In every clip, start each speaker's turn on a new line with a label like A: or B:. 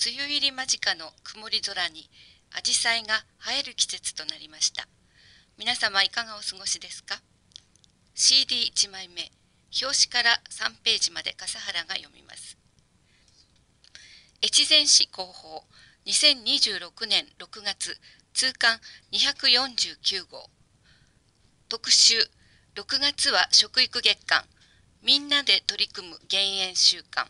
A: 梅雨入り間近の曇り空にアジサイが映える季節となりました。皆様いかがお過ごしですか？ CD1 枚目、表紙から3ページまで笠原が読みます。越前市広報2026年6月通刊249号特集6月は食育月間、みんなで取り組む減塩習慣。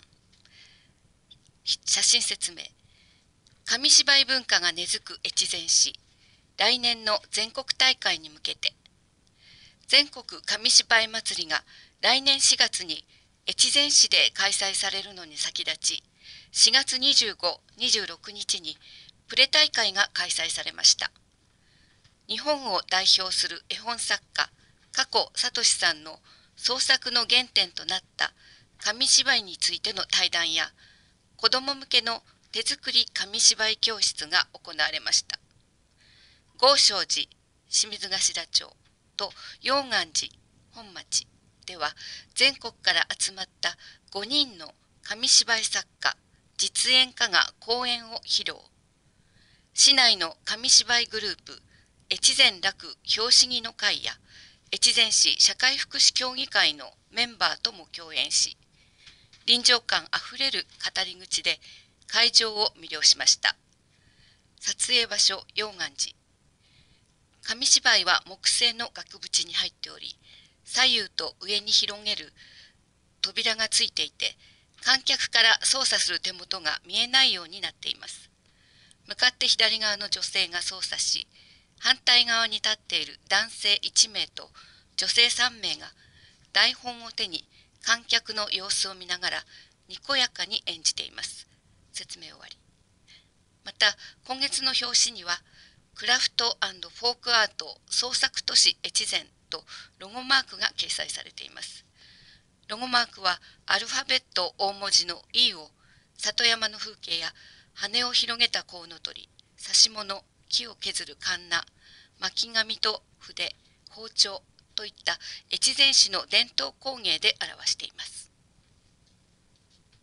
A: 写真説明。紙芝居文化が根付く越前市、来年の全国大会に向けて。全国紙芝居祭りが来年4月に越前市で開催されるのに先立ち、4月25、26日にプレ大会が開催されました。日本を代表する絵本作家、加古聡さんの創作の原点となった紙芝居についての対談や、子ども向けの手作り紙芝居教室が行われました。郷昌寺、清水頭町と溶岩寺、本町では全国から集まった5人の紙芝居作家、実演家が講演を披露。市内の紙芝居グループ、越前楽拍子木の会や越前市社会福祉協議会のメンバーとも共演し、臨場感あふれる語り口で会場を魅了しました。撮影場所溶岩寺。紙芝居は木製の額縁に入っており、左右と上に広げる扉がついていて、観客から操作する手元が見えないようになっています。向かって左側の女性が操作し、反対側に立っている男性1名と女性3名が台本を手に観客の様子を見ながらにこやかに演じています。説明終わり。また今月の表紙にはクラフト&フォークアート創作都市越前とロゴマークが掲載されています。ロゴマークはアルファベット大文字の E を里山の風景や羽を広げたコウノトリ、指し物、木を削るカンナ、巻き紙と筆、包丁といった越前市の伝統工芸で表しています。